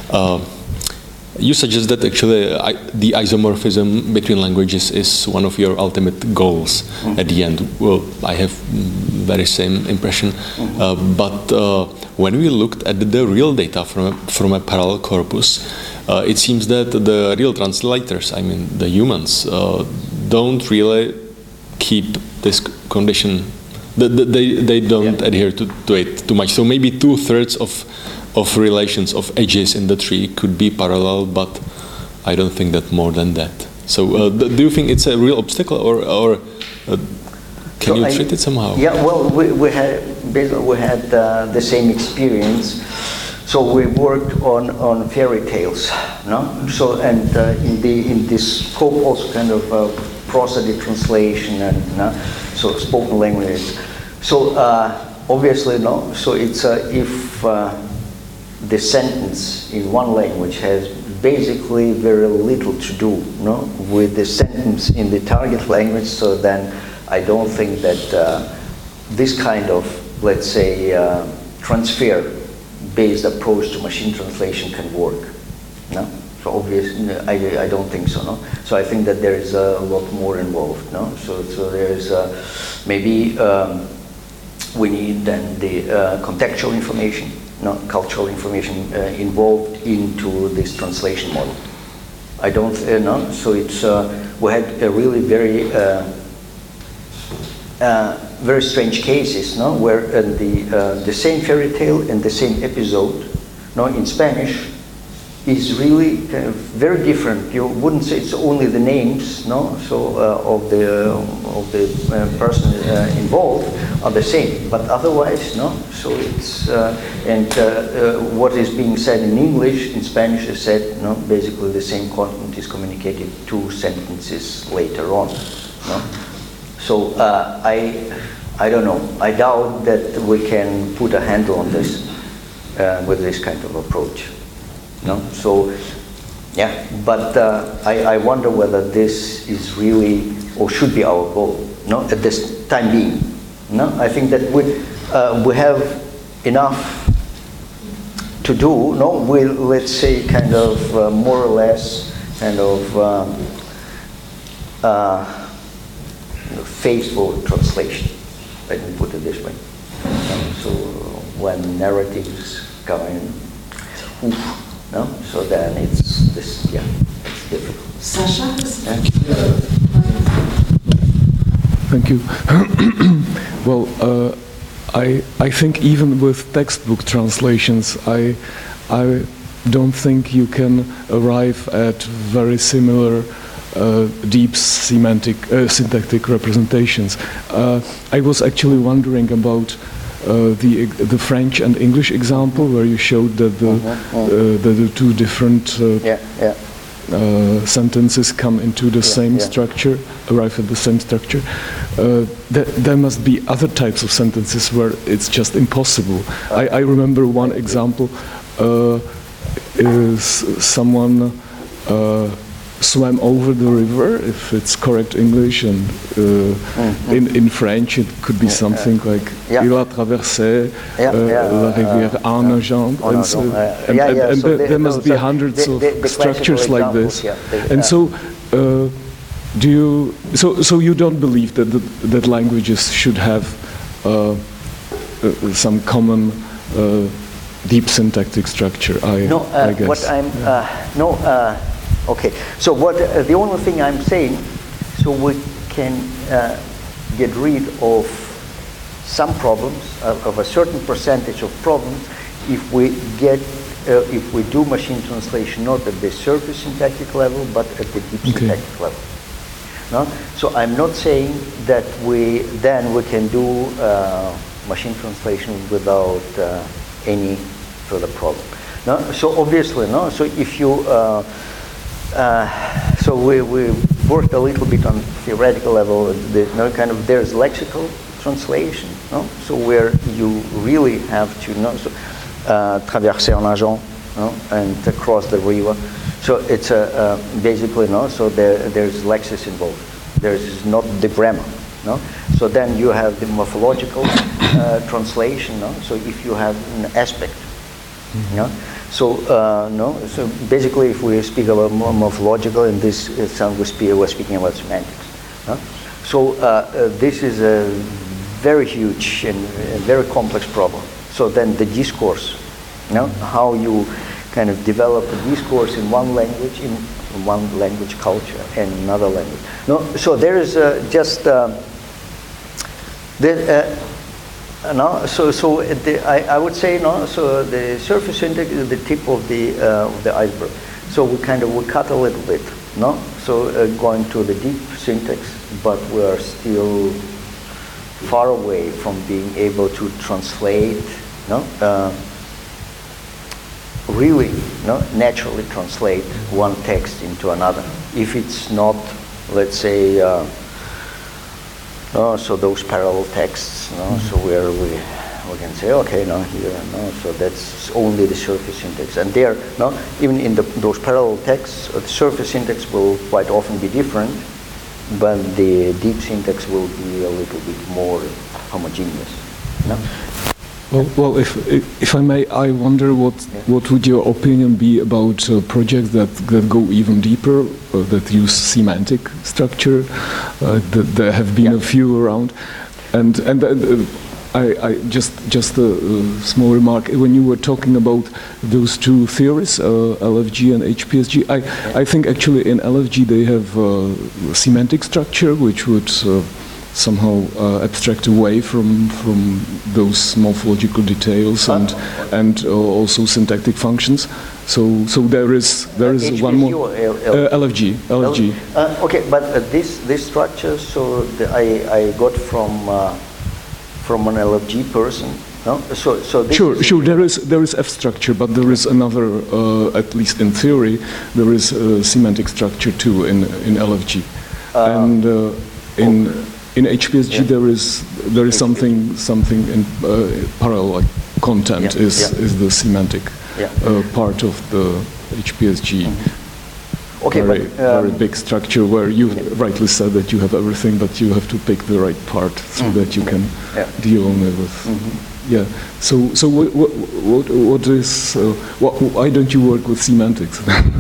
You suggest that actually the isomorphism between languages is one of your ultimate goals at the end. Well, I have very same impression. But when we looked at the real data from a parallel corpus, it seems that the real translators, I mean the humans, don't really keep this condition. They don't adhere to it too much. So maybe 2/3 of relations of edges in the tree could be parallel, but I don't think that more than that. So do you think it's a real obstacle, or can you treat it somehow? Yeah, well, we had the same experience. So we worked on fairy tales, no? So in this scope also kind of prosody translation and so spoken language. So obviously no. So it's if the sentence in one language has basically very little to do with the sentence in the target language, so then I don't think that this kind of, let's say, transfer-based approach to machine translation can work. No? So obviously, I don't think so. No? So I think that there is a lot more involved. No? So there is maybe we need then the contextual information, cultural information involved into this translation model. I don't know. So it's we had a really very strange cases, where the same fairy tale and the same episode, in Spanish, is really kind of very different. You wouldn't say it's only the names, so of the person involved are the same, but otherwise, So it's what is being said in English, in Spanish is said, basically the same content is communicated 2 sentences later on, So I don't know. I doubt that we can put a handle on this with this kind of approach. So, yeah, but I wonder whether this is really or should be our goal, at this time being. I think that we have enough to do, with, let's say, kind of more or less kind of faithful translation. Let me put it this way. So when narratives come in, so then it's this, it's difficult. Sasha? Thank you. Well, I think even with textbook translations, I don't think you can arrive at very similar deep syntactic representations. I was actually wondering about the French and English example, where you showed that the 2 different sentences come into the same structure, arrive at the same structure. There must be other types of sentences where it's just impossible. I remember one example, is someone swam over the river, if it's correct English, and in French it could be something like il a traversé la rivière en nageant, and there must be hundreds of structures like this. And so, so you don't believe that languages should have some common deep syntactic structure? I guess. What I'm okay, so what the only thing I'm saying, so we can get rid of some problems, of a certain percentage of problems, if we do machine translation not at the surface syntactic level, but at the deep syntactic level. So I'm not saying that we can do machine translation without any further problem. No? So obviously, no. So if you, so we worked a little bit on theoretical level. There's lexical translation, no? So where you really have to know, so traverser en nageant, no? And cross the river. So it's basically, no. So there's lexis involved. There's not the grammar, no. So then you have the morphological translation, no. So if you have an aspect, no. So no. So basically, if we speak about morphological, in this sound we're speaking about semantics, no? So this is a very huge and very complex problem. So then the discourse, you know, how you kind of develop a discourse in one language, in one language culture, and another language. No, so there is just no. So I would say no. So the surface syntax is the tip of the iceberg. So we cut a little bit, no. So going to the deep syntax, but we are still far away from being able to translate, no, really, no, naturally translate one text into another. If it's not, let's say, so those parallel texts, no, so where we can say, okay, no, here, no, so that's only the surface syntax, and there, no, even in those parallel texts, the surface syntax will quite often be different. But the deep syntax will be a little bit more homogeneous. No? Well, if I may, I wonder what would your opinion be about projects that go even deeper, that use semantic structure? There have been a few around, and I just a small remark. When you were talking about those two theories, LFG and HPSG, I think actually in LFG they have semantic structure, which would somehow abstract away from those morphological details and also syntactic functions. So there is one more LFG. Okay, but this structure, so I got from an LFG person, no? So this sure. There is F structure, but there is another, at least in theory, there is a semantic structure too in LFG, and in HPSG there is something in parallel, like content is the semantic part of the HPSG. Okay, very big structure where you rightly said that you have everything, but you have to pick the right part so that you can deal only with. Yeah. So what is? Why don't you work with semantics?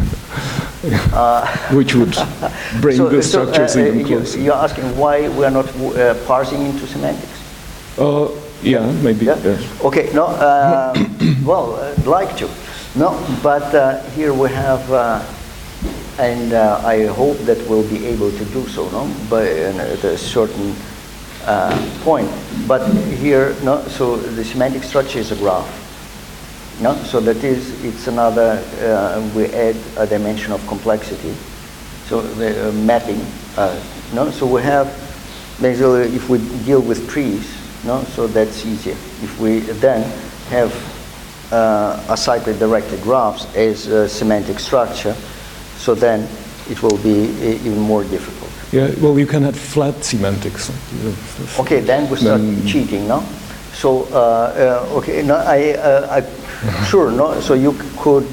Which would bring the structures even closer. You're asking why we are not parsing into semantics? Yeah, maybe. Yeah? Yeah. Okay. No. Well, I'd like to. No, but here we have. And I hope that we'll be able to do so, no? But at a certain point. But here, no. So the semantic structure is a graph, no. So that is, it's another. We add a dimension of complexity. So the mapping, no. So we have basically, if we deal with trees, no. So that's easier. If we then have a cyclic directed graphs as a semantic structure. So then it will be even more difficult. Yeah, well, you can have flat semantics. Okay, then we start cheating, no? So, okay, no, I sure, no? So you could,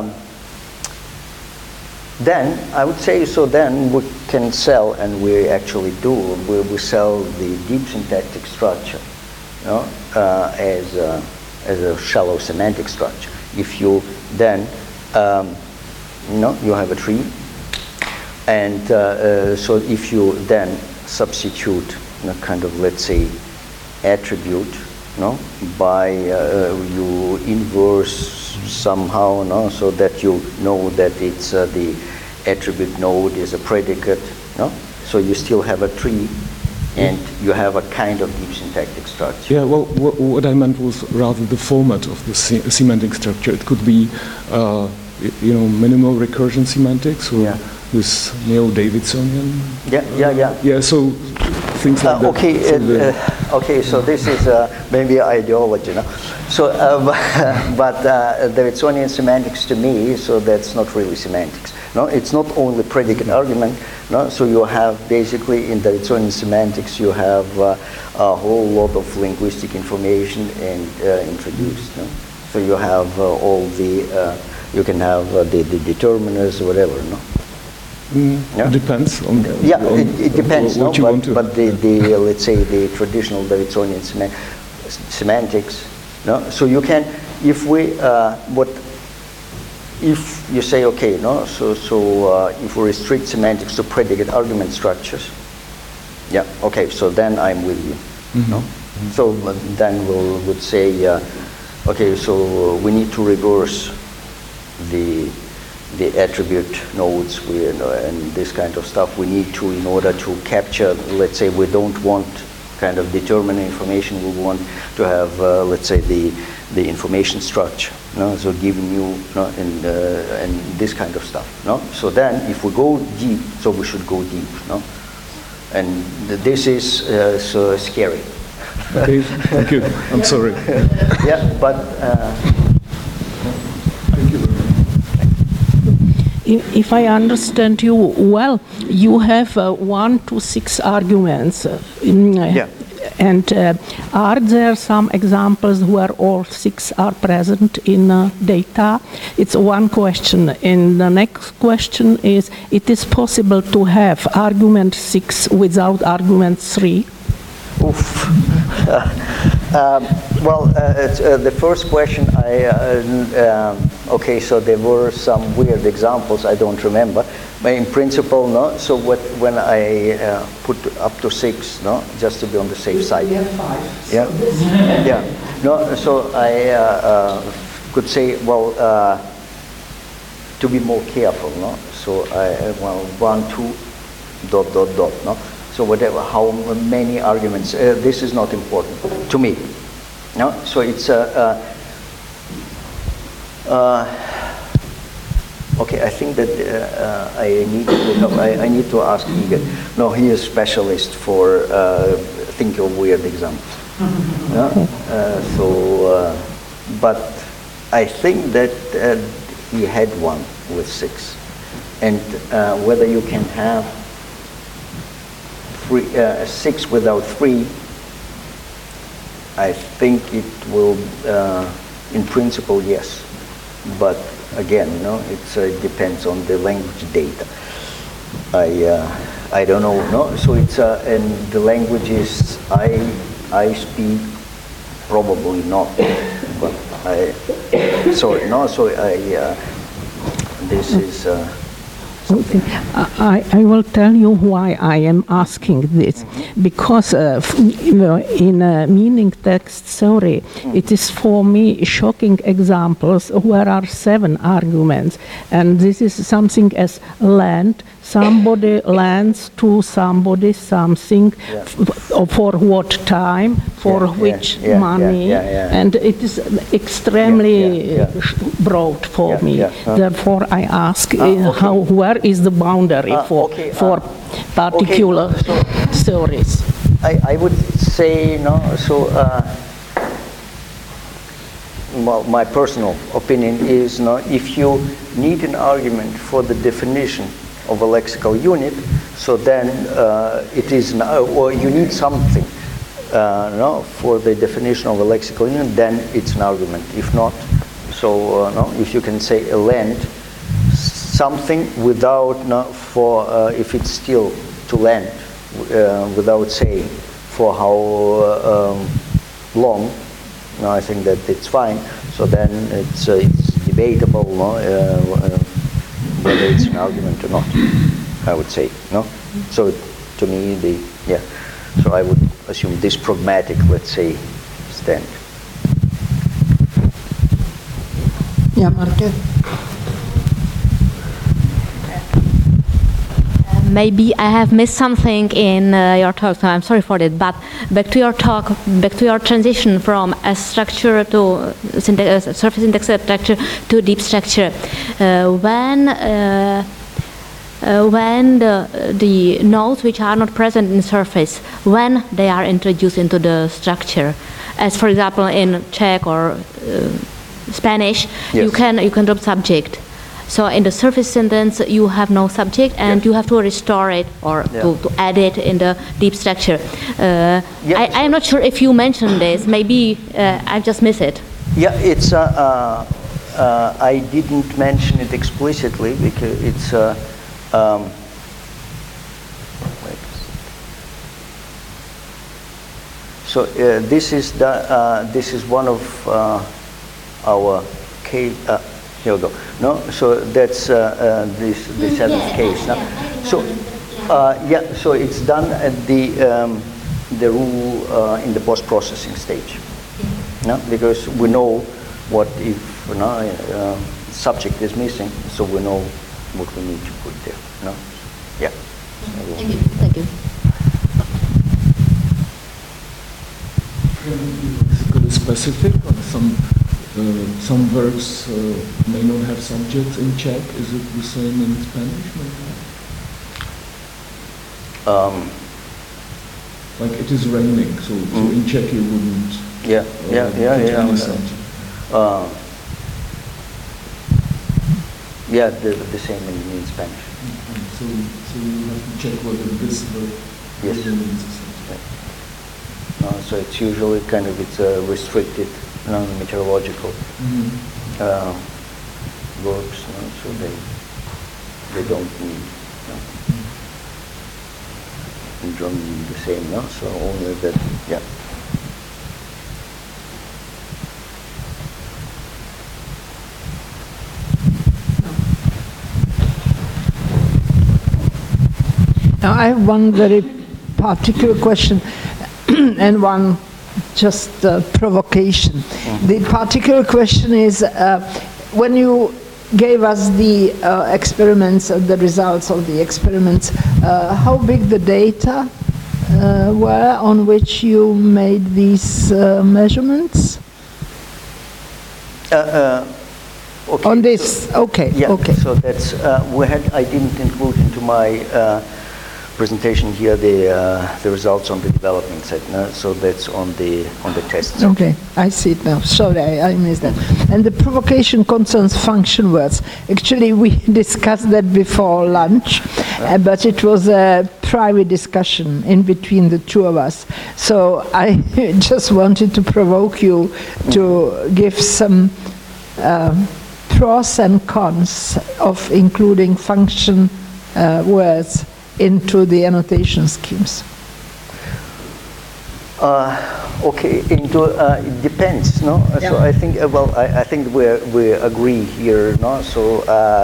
then, I would say, so then we can sell, and we actually do, we sell the deep syntactic structure, you know, as a shallow semantic structure. If you then, you have a tree, and so if you then substitute kind of, let's say, attribute, by you inverse somehow, so that you know that it's the attribute node is a predicate, so you still have a tree, and you have a kind of deep syntactic structure. Yeah, well, what I meant was rather the format of the semantic structure. It could be minimal recursion semantics, or this neo-Davidsonian. Yeah. Yeah, so things like that. Okay. Okay, so this is maybe ideology, no? So, but Davidsonian semantics to me, so that's not really semantics. No, it's not only predicate argument. No, so you have basically in Davidsonian semantics you have a whole lot of linguistic information and introduced. No? So you have all the you can have the determiners, whatever. No. Yeah. Depends on it depends, what you want to. But the let's say the traditional Davidsonian semantics, no. So you can, if we if you say okay, no. So if we restrict semantics to predicate argument structures, yeah, okay. So then I'm with you, no. Mm-hmm. So then we would say, okay. So we need to reverse the attribute nodes and this kind of stuff we need to, in order to capture, let's say we don't want kind of determinant information, we want to have let's say the information structure, no? So giving you, no? And this kind of stuff, no? So then if we go deep, so we should go deep, no? And this is so scary. Okay, thank you. I'm sorry. Yeah, but thank you very much. If I understand you well, you have 1 to 6 arguments. Yeah. And are there some examples where all 6 are present in data? It's one question. And the next question is, it is possible to have argument 6 without argument 3? Oof. Well, the first question, okay, so there were some weird examples, I don't remember, but in principle, no. So when I put up to 6, no, just to be on the safe side. We have 5. Yeah, so yeah. No, so I could say, well, to be more careful, no. So well, 1, 2, ... no. So whatever, how many arguments, this is not important to me. No? So it's okay, I think that I need to look up, I need to ask Igor. No, he is specialist for thinking of weird examples. No? But I think that he had one with 6. And whether you can have 6 without 3, I think it will, in principle, yes. But again, no, it depends on the language data. I don't know, no. So it's and the languages I speak, probably not. But sorry, no. So this is. Okay. I will tell you why I am asking this. Because in meaning text theory, it is for me shocking examples where are 7 arguments. And this is something as lend. Somebody lends to somebody something, for what time, for which money. And it is extremely broad for me. Therefore, I ask where is the boundary for particular theories? I would say, no, so well, my personal opinion is, no, if you need an argument for the definition of a lexical unit, so then it is, or you need something no, for the definition of a lexical unit, then it's an argument. If not, so no, if you can say a lend something without, no, for if it's still to lend without saying for how long, no, I think that it's fine. So then it's debatable, no, whether it's an argument or not, I would say, no? So to me, so I would assume this pragmatic, let's say, stand. Yeah, Marke? Maybe I have missed something in your talk, so I'm sorry for that. But back to your talk, back to your transition from a structure to surface index structure to deep structure. When when the nodes which are not present in surface, when they are introduced into the structure. As for example in Czech or Spanish, Yes. you can drop subject. So in the surface sentence you have no subject and you have to restore it or to add it in the deep structure. I am not sure if you mentioned this, maybe I just missed it. Yeah, it's. I didn't mention it explicitly because it's. So this is one of our case. Here we go. No, so that's this seventh case. No? So yeah, so it's done at the rule in the post-processing stage. No, because we know what if subject is missing, so we know what we need to put there. No, yeah. Thank you. Thank you. Can you be basically specific on some verbs may not have subjects in Czech? Is it the same in Spanish? Like it is raining, so in Czech you wouldn't. Yeah. Any subject. Yeah, the same in Spanish. So you have to check whether this verb Yes. really means a subject. So it's usually kind of restricted non-meteorological verbs, so they don't need in German the same, so only that, yeah. Now I have one very particular question and one just provocation. The particular question is, when you gave us the experiments, the results of the experiments, how big the data were on which you made these measurements? Okay. On this, okay, Yeah, okay. so that's, I didn't include into my presentation here the results on the development set, so that's on the test set. Okay, I see it now. Sorry, I missed that. And the provocation concerns function words. Actually, we discussed that before lunch, but it was a private discussion in between the two of us. So I just wanted to provoke you to give some pros and cons of including function words into the annotation schemes. Okay, it depends, no? Yeah. So I think, I think we agree here, no? So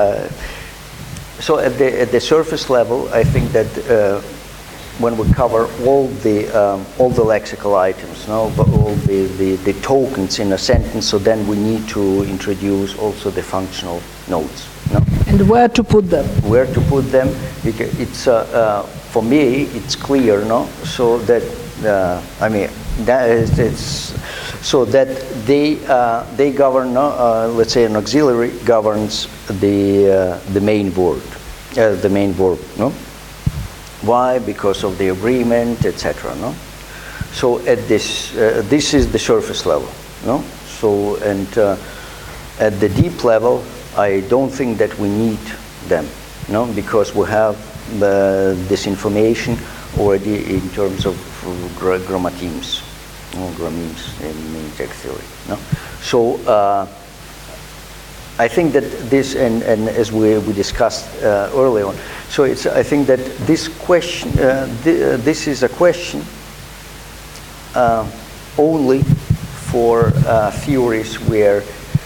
at the surface level, I think that when we cover all the lexical items, no, but all the tokens in a sentence, so then we need to introduce also the functional nodes, no? And where to put them? Where to put them? Because it's for me, it's clear, no? So that I mean, that is, it's so that they govern, let's say an auxiliary governs the main word, no? Why? Because of the agreement, etc. No. So at this is the surface level, no. So and at the deep level, I don't think that we need them, no, because we have this information already in terms of grammatemes, grammemes in text theory, no. So I think that this, and as we discussed earlier on, so it's, I think that this question, this is a question only for theories where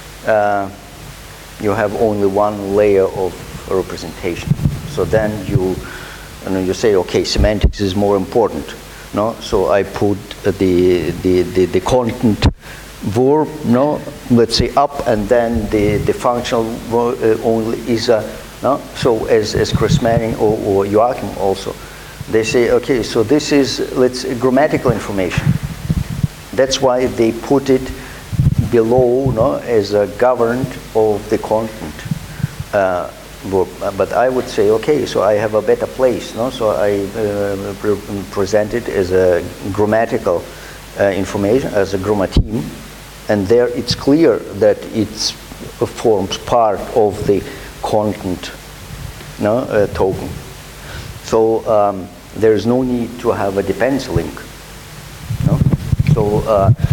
you have only one layer of representation. So then you say, okay, semantics is more important, no? So I put the content verb, no, let's say up, and then the functional only is a, no. So as Chris Manning or Joachim also, they say, okay, so this is grammatical information. That's why they put it below, no, as a governed of the content. But I would say, okay, so I have a better place, no? So I present it as a grammatical information, as a grammateme, and there it's clear that it forms part of the content, no, token. So there is no need to have a depends link. No? So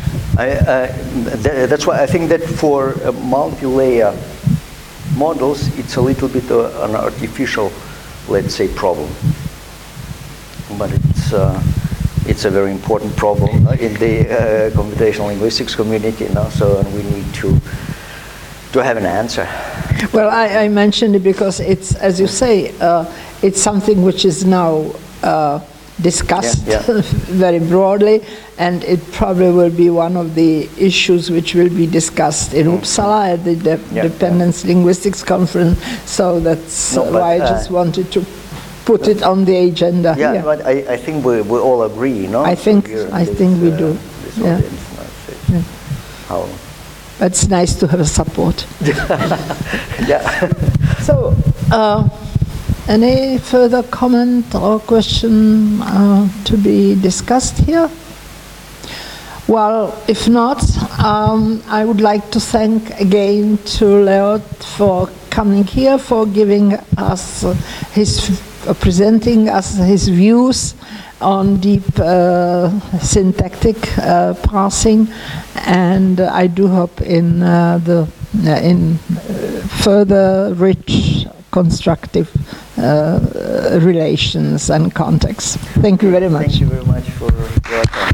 that's why I think that for multi-layer models, it's a little bit an artificial, let's say, problem. But it's a very important problem in the computational linguistics community now. So we need to have an answer. Well, I mentioned it because it's, as you say, it's something which is now discussed very broadly, and it probably will be one of the issues which will be discussed in Uppsala at the Dependence Linguistics Conference. So that's why I just wanted to put it on the agenda. Yeah, here. but I think we all agree, no? I think we do. Yeah. How? It's nice to have a support. Yeah. So, any further comment or question to be discussed here? Well, if not, I would like to thank again to Leod for coming here, for giving us presenting us his views on deep syntactic parsing, and I do hope in further rich constructive relations and contexts. Thank you very much. Thank you very much for your time.